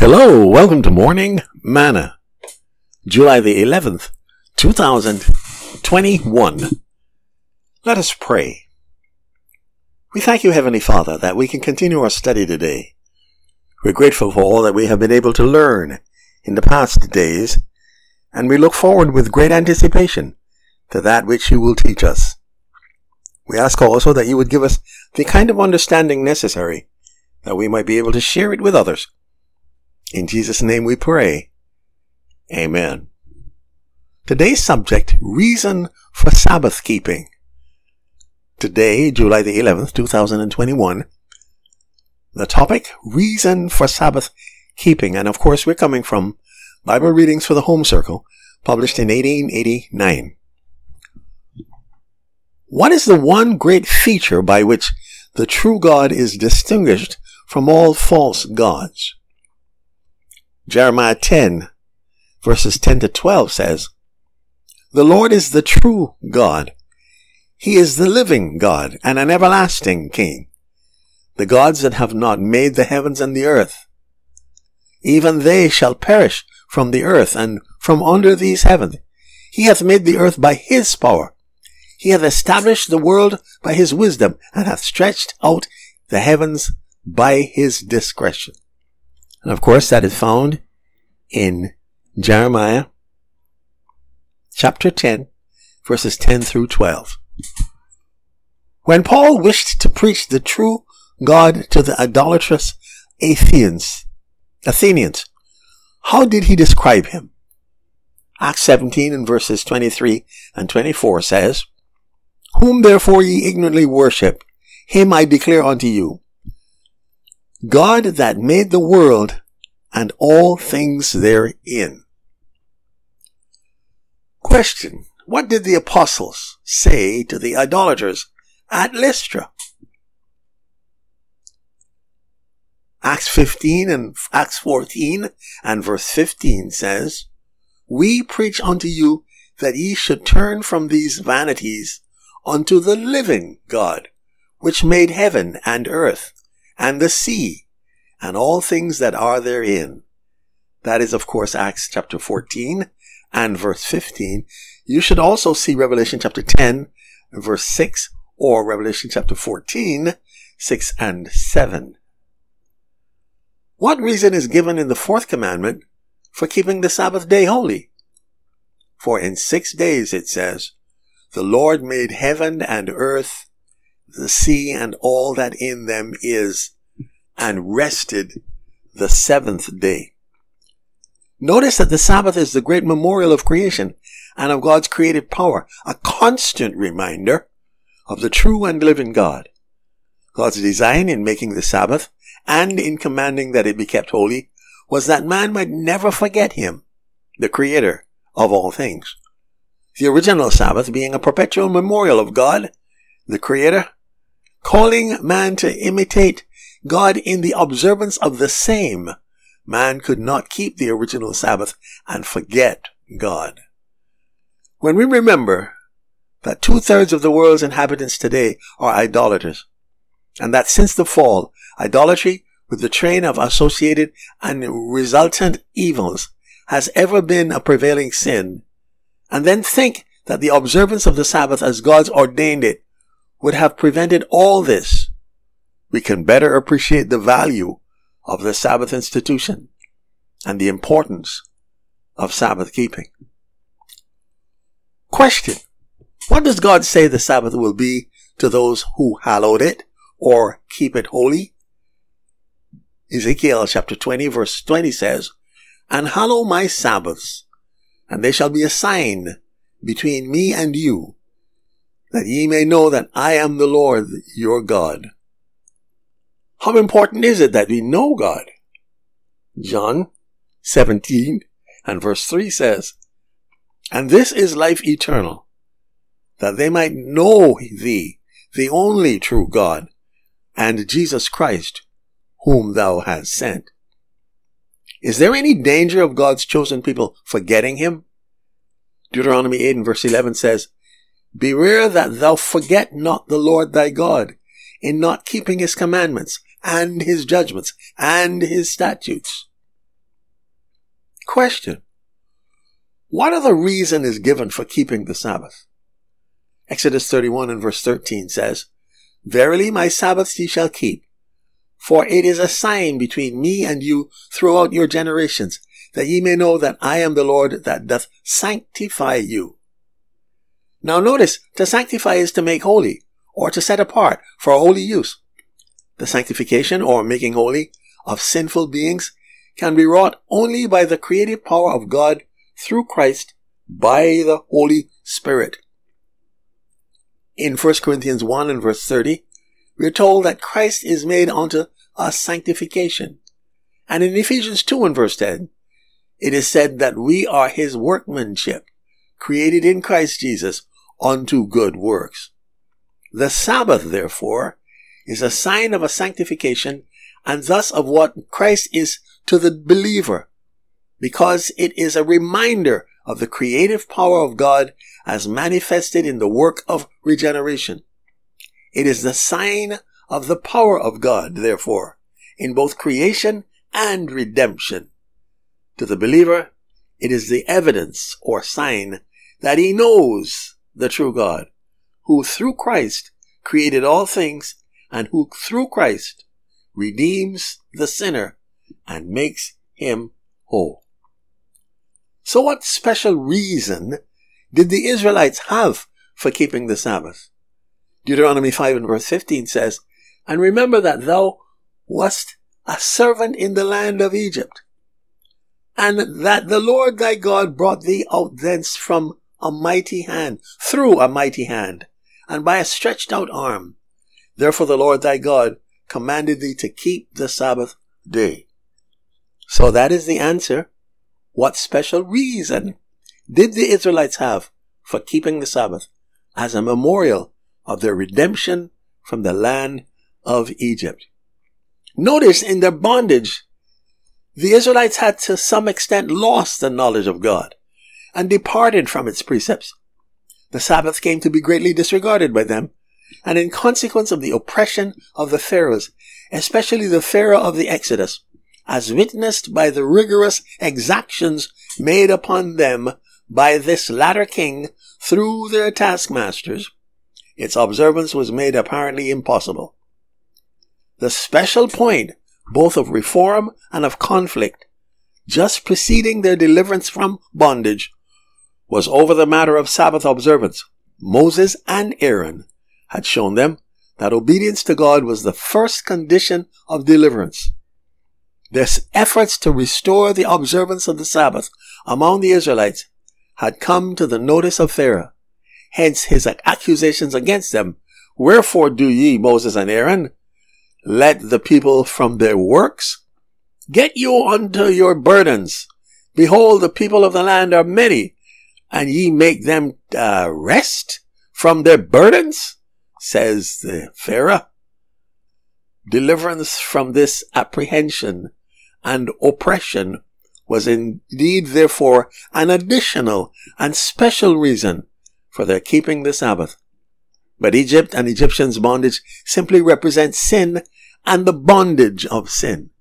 Hello, welcome to Morning Manna, July the 11th, 2021. Let us pray. We thank you, Heavenly Father, that we can continue our study today. We're grateful for all that we have been able to learn in the past days, and we look forward with great anticipation to that which you will teach us. We ask also that you would give us the kind of understanding necessary that we might be able to share it with others. In Jesus' name we pray. Amen. Today's subject, reason for Sabbath keeping. Today, July the 11th, 2021, the topic, reason for Sabbath keeping. And of course, we're coming from Bible Readings for the Home Circle, published in 1889. What is the one great feature by which the true God is distinguished from all false gods? Jeremiah 10, verses 10 to 12 says, "The Lord is the true God. He is the living God and an everlasting King. The gods that have not made the heavens and the earth, even they shall perish from the earth and from under these heavens. He hath made the earth by his power. He hath established the world by his wisdom and hath stretched out the heavens by his discretion." And of course, that is found in Jeremiah chapter 10, verses 10 through 12. When Paul wished to preach the true God to the idolatrous Athenians, how did he describe him? Acts 17 and verses 23 and 24 says, "Whom therefore ye ignorantly worship, him I declare unto you, God that made the world and all things therein." Question: what did the apostles say to the idolaters at Lystra? Acts 14 and verse 15 says, "We preach unto you that ye should turn from these vanities unto the living God, which made heaven and earth, and the sea, and all things that are therein." That is, of course, Acts chapter 14 and verse 15. You should also see Revelation chapter 10, verse 6, or Revelation chapter 14, 6 and 7. What reason is given in the fourth commandment for keeping the Sabbath day holy? "For in 6 days," it says, "the Lord made heaven and earth, the sea, and all that in them is, and rested the seventh day." Notice that the Sabbath is the great memorial of creation and of God's creative power, a constant reminder of the true and living God. God's design in making the Sabbath and in commanding that it be kept holy was that man might never forget him, the creator of all things. The original Sabbath being a perpetual memorial of God, the creator, calling man to imitate God in the observance of the same. Man could not keep the original Sabbath and forget God. When we remember that 2/3 of the world's inhabitants today are idolaters, and that since the fall, idolatry with the train of associated and resultant evils has ever been a prevailing sin, and then think that the observance of the Sabbath as God's ordained it would have prevented all this, we can better appreciate the value of the Sabbath institution and the importance of Sabbath keeping. Question: what does God say the Sabbath will be to those who hallowed it or keep it holy? Ezekiel chapter 20 verse 20 says, "And hallow my Sabbaths, and they shall be a sign between me and you, that ye may know that I am the Lord your God." How important is it that we know God? John 17 and verse 3 says, "And this is life eternal, that they might know thee, the only true God, and Jesus Christ, whom thou hast sent." Is there any danger of God's chosen people forgetting him? Deuteronomy 8 and verse 11 says, "Beware that thou forget not the Lord thy God, in not keeping his commandments, and his judgments, and his statutes." Question. What other reason is given for keeping the Sabbath? Exodus 31 and verse 13 says, Verily my Sabbaths ye shall keep, for it is a sign between me and you throughout your generations, that ye may know that I am the Lord that doth sanctify you. Now notice, to sanctify is to make holy, or to set apart for holy use. The sanctification, or making holy, of sinful beings can be wrought only by the creative power of God through Christ by the Holy Spirit. In 1 Corinthians 1 and verse 30, we are told that Christ is made unto us sanctification. And in Ephesians 2 and verse 10, it is said that we are his workmanship, created in Christ Jesus unto good works. The Sabbath, therefore, is a sign of a sanctification and thus of what Christ is to the believer, because it is a reminder of the creative power of God as manifested in the work of regeneration. It is the sign of the power of God, therefore, in both creation and redemption. To the believer, it is the evidence or sign that he knows the true God, who through Christ created all things and who through Christ redeems the sinner and makes him whole. So what special reason did the Israelites have for keeping the Sabbath? Deuteronomy 5 and verse 15 says, And remember that thou wast a servant in the land of Egypt, and that the Lord thy God brought thee out thence from a mighty hand, through a mighty hand, and by a stretched out arm. Therefore the Lord thy God commanded thee to keep the Sabbath day. So that is the answer. What special reason did the Israelites have for keeping the Sabbath as a memorial of their redemption from the land of Egypt? Notice in their bondage, the Israelites had to some extent lost the knowledge of God and departed from its precepts. The Sabbath came to be greatly disregarded by them, and in consequence of the oppression of the Pharaohs, especially the Pharaoh of the Exodus, as witnessed by the rigorous exactions made upon them by this latter king through their taskmasters, its observance was made apparently impossible. The special point, both of reform and of conflict, just preceding their deliverance from bondage, was over the matter of Sabbath observance. Moses and Aaron had shown them that obedience to God was the first condition of deliverance. Their efforts to restore the observance of the Sabbath among the Israelites had come to the notice of Pharaoh. Hence his accusations against them. Wherefore do ye, Moses and Aaron, let the people from their works get you unto your burdens? Behold, the people of the land are many, and ye make them rest from their burdens, says the Pharaoh. Deliverance from this apprehension and oppression was indeed, therefore, an additional and special reason for their keeping the Sabbath. But Egypt and Egyptians' bondage simply represent sin and the bondage of sin.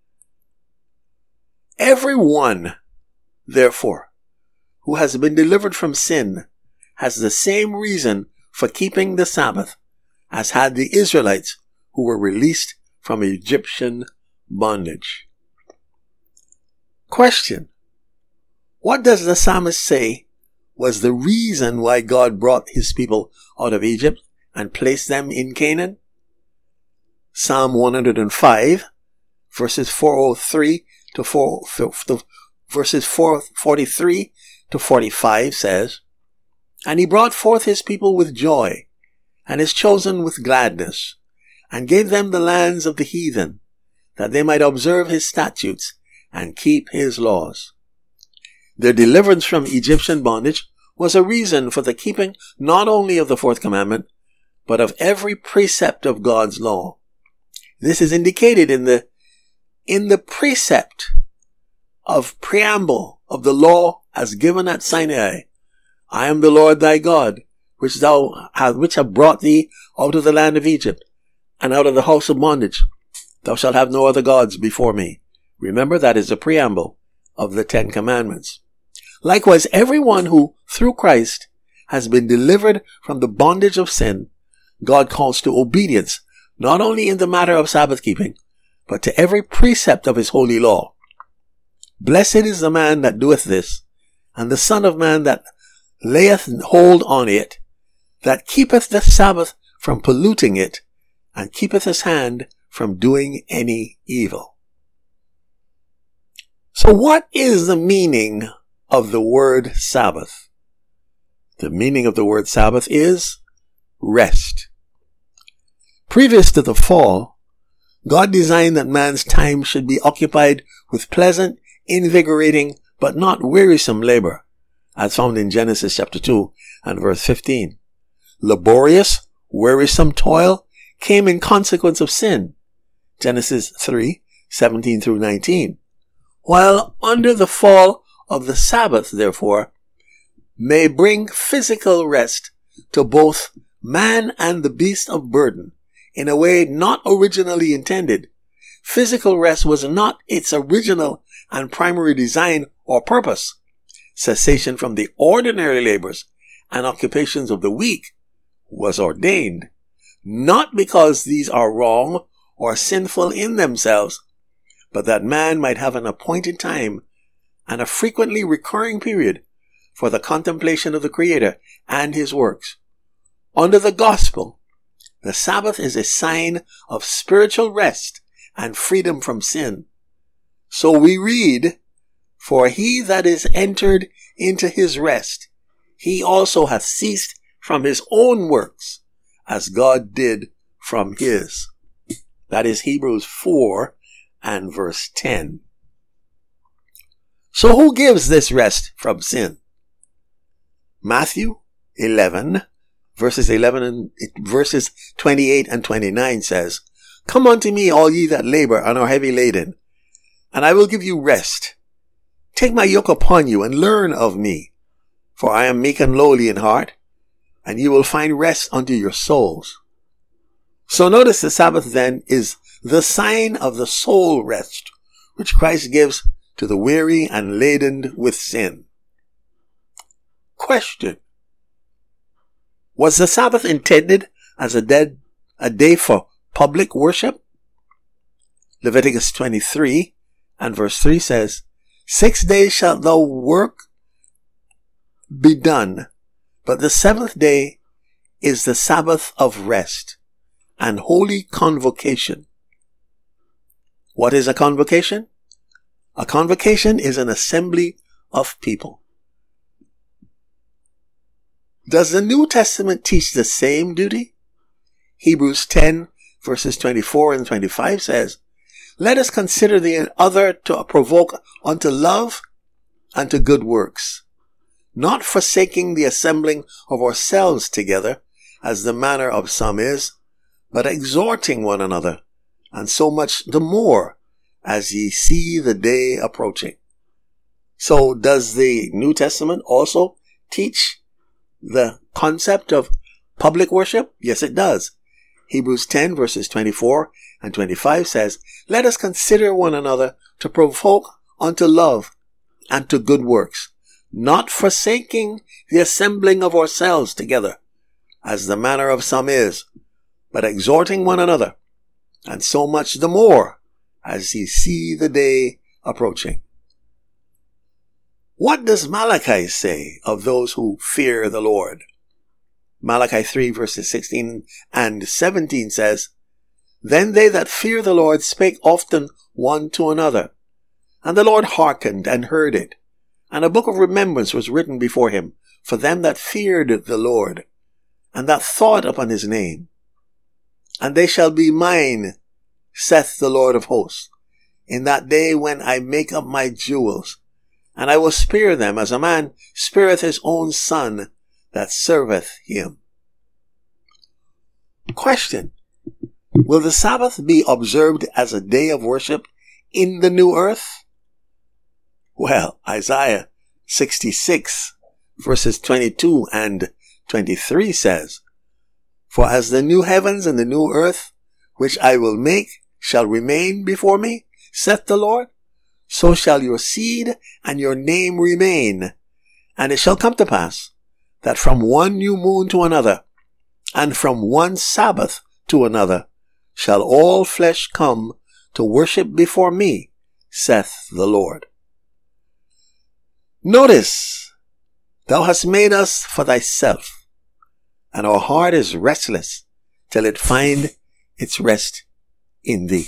Everyone, therefore, who has been delivered from sin has the same reason for keeping the Sabbath as had the Israelites who were released from Egyptian bondage. Question. What does the psalmist say was the reason why God brought his people out of Egypt and placed them in Canaan? Psalm 105, verses 403 to verses 443 to 45 says, And he brought forth his people with joy, and his chosen with gladness, and gave them the lands of the heathen, that they might observe his statutes and keep his laws. Their deliverance from Egyptian bondage was a reason for the keeping not only of the fourth commandment, but of every precept of God's law. This is indicated in the precept of preamble of the law as given at Sinai. I am the Lord thy God, which have brought thee out of the land of Egypt, and out of the house of bondage. Thou shalt have no other gods before me. Remember, that is the preamble of the 10 Commandments. Likewise, everyone who, through Christ, has been delivered from the bondage of sin, God calls to obedience, not only in the matter of Sabbath keeping, but to every precept of his holy law. Blessed is the man that doeth this, and the Son of Man that layeth hold on it, that keepeth the Sabbath from polluting it, and keepeth his hand from doing any evil. So what is the meaning of the word Sabbath? The meaning of the word Sabbath is rest. Previous to the fall, God designed that man's time should be occupied with pleasant, invigorating, but not wearisome labor, as found in Genesis chapter 2 and verse 15. Laborious, wearisome toil came in consequence of sin, Genesis 3, 17 through 19. While under the fall of the Sabbath, therefore, may bring physical rest to both man and the beast of burden in a way not originally intended. Physical rest was not its original and primary design or purpose. Cessation from the ordinary labors and occupations of the week was ordained, not because these are wrong or sinful in themselves, but that man might have an appointed time and a frequently recurring period for the contemplation of the Creator and his works. Under the gospel, the Sabbath is a sign of spiritual rest and freedom from sin. So we read, "For he that is entered into his rest, he also hath ceased from his own works, as God did from his." That is Hebrews 4 and verse 10. So who gives this rest from sin? Matthew 11, verses 28 and 29 says, "Come unto me, all ye that labor and are heavy laden, and I will give you rest. Take my yoke upon you and learn of me, for I am meek and lowly in heart, and you will find rest unto your souls." So notice the Sabbath then is the sign of the soul rest, which Christ gives to the weary and laden with sin. Question: was the Sabbath intended as a day for public worship? Leviticus 23 and verse 3 says, 6 days shalt thou work be done, but the seventh day is the Sabbath of rest and holy convocation. What is a convocation? A convocation is an assembly of people. Does the New Testament teach the same duty? Hebrews 10 verses 24 and 25 says, "Let us consider the other to provoke unto love and to good works, not forsaking the assembling of ourselves together, as the manner of some is, but exhorting one another, and so much the more as ye see the day approaching." So does the New Testament also teach the concept of public worship? Yes, it does. Hebrews 10 verses 24 and 25 says, "Let us consider one another to provoke unto love and to good works, not forsaking the assembling of ourselves together, as the manner of some is, but exhorting one another, and so much the more as ye see the day approaching." What does Malachi say of those who fear the Lord? Malachi 3 verses 16 and 17 says, "Then they that fear the Lord spake often one to another, and the Lord hearkened and heard it, and a book of remembrance was written before him for them that feared the Lord, and that thought upon his name. And they shall be mine, saith the Lord of hosts, in that day when I make up my jewels, and I will spare them as a man spareth his own son that serveth him." Question: will the Sabbath be observed as a day of worship in the new earth? Well, Isaiah 66 verses 22 and 23 says, "For as the new heavens and the new earth, which I will make, shall remain before me, saith the Lord, so shall your seed and your name remain. And it shall come to pass that from one new moon to another, and from one Sabbath to another, shall all flesh come to worship before me, saith the Lord. Notice, thou hast made us for thyself, and our heart is restless till it find its rest in thee.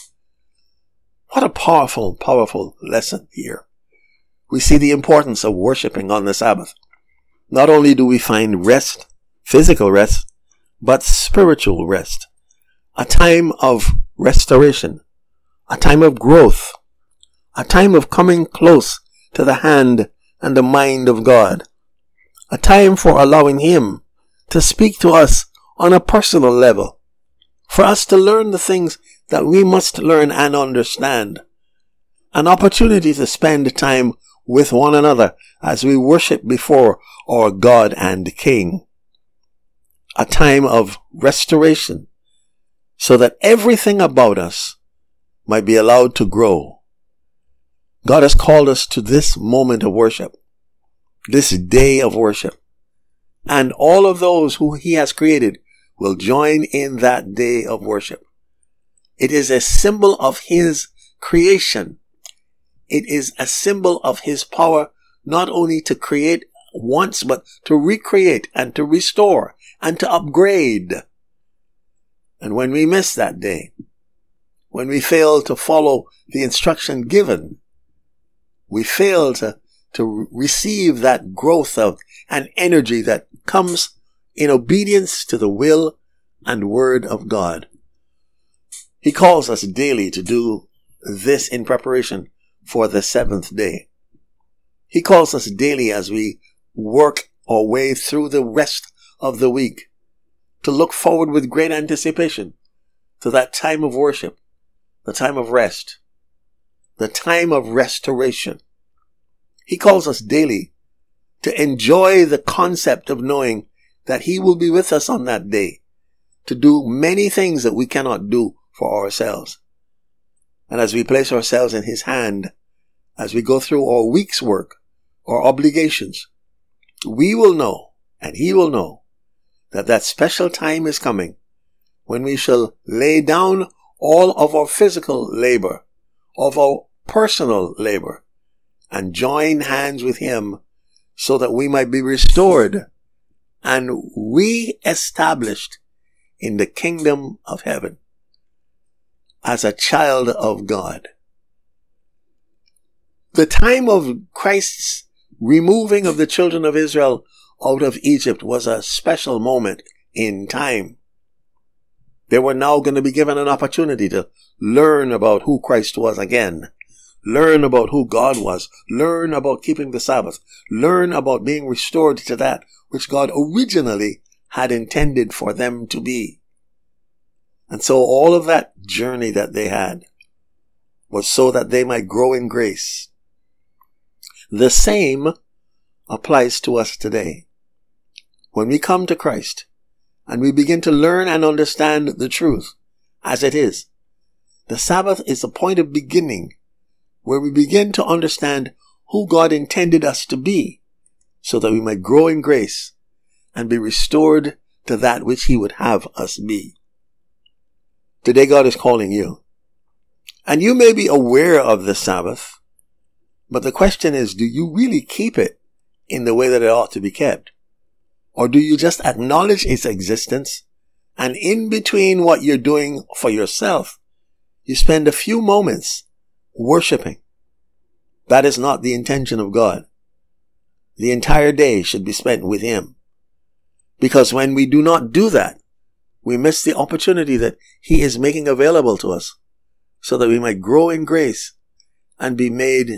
What a powerful, powerful lesson here. We see the importance of worshiping on the Sabbath. Not only do we find rest, physical rest, but spiritual rest. A time of restoration, a time of growth, a time of coming close to the hand and the mind of God, a time for allowing Him to speak to us on a personal level, for us to learn the things that we must learn and understand, an opportunity to spend time with one another as we worship before our God and King, a time of restoration so that everything about us might be allowed to grow. God has called us to this moment of worship, this day of worship, and all of those who He has created will join in that day of worship. It is a symbol of His creation. It is a symbol of His power, not only to create once, but to recreate and to restore and to upgrade. And when we miss that day, when we fail to follow the instruction given, we fail to receive that growth of and energy that comes in obedience to the will and word of God. He calls us daily to do this in preparation for the seventh day. He calls us daily as we work our way through the rest of the week to look forward with great anticipation to that time of worship, the time of rest, the time of restoration. He calls us daily to enjoy the concept of knowing that He will be with us on that day to do many things that we cannot do for ourselves. And as we place ourselves in His hand, as we go through our week's work, our obligations, we will know, and He will know, that that special time is coming when we shall lay down all of our physical labor, of our personal labor, and join hands with Him so that we might be restored and re-established in the kingdom of heaven as a child of God. The time of Christ's removing of the children of Israel out of Egypt was a special moment in time. They were now going to be given an opportunity to learn about who Christ was again, learn about who God was, learn about keeping the Sabbath, learn about being restored to that which God originally had intended for them to be. And so all of that journey that they had was so that they might grow in grace. The same applies to us today. When we come to Christ and we begin to learn and understand the truth as it is, the Sabbath is a point of beginning where we begin to understand who God intended us to be so that we might grow in grace and be restored to that which He would have us be. Today God is calling you. And you may be aware of the Sabbath, but the question is, do you really keep it in the way that it ought to be kept? Or do you just acknowledge its existence, and in between what you're doing for yourself, you spend a few moments worshiping? That is not the intention of God. The entire day should be spent with Him. Because when we do not do that, we miss the opportunity that He is making available to us so that we might grow in grace and be made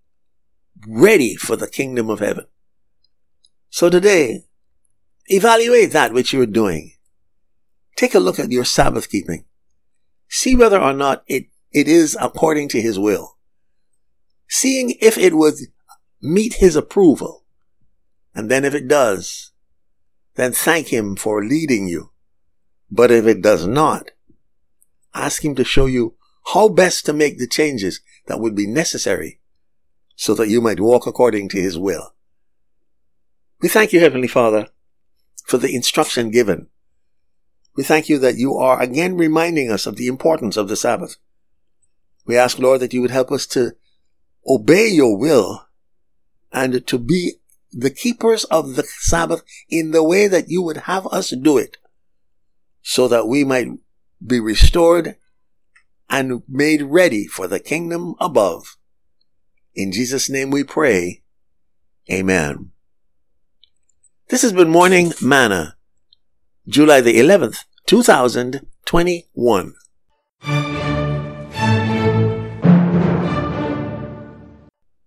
ready for the kingdom of heaven. So today, evaluate that which you're doing. Take a look at your Sabbath keeping. See whether or not it is according to His will. Seeing if it would meet His approval. And then if it does, then thank Him for leading you. But if it does not, ask Him to show you how best to make the changes that would be necessary so that you might walk according to his will. We thank you, Heavenly Father, for the instruction given. We thank you that you are again reminding us of the importance of the Sabbath. We ask, Lord, that you would help us to obey your will and to be the keepers of the Sabbath in the way that you would have us do it, so that we might be restored and made ready for the kingdom above. In Jesus' name we pray. Amen. This has been Morning Manna, July the 11th, 2021.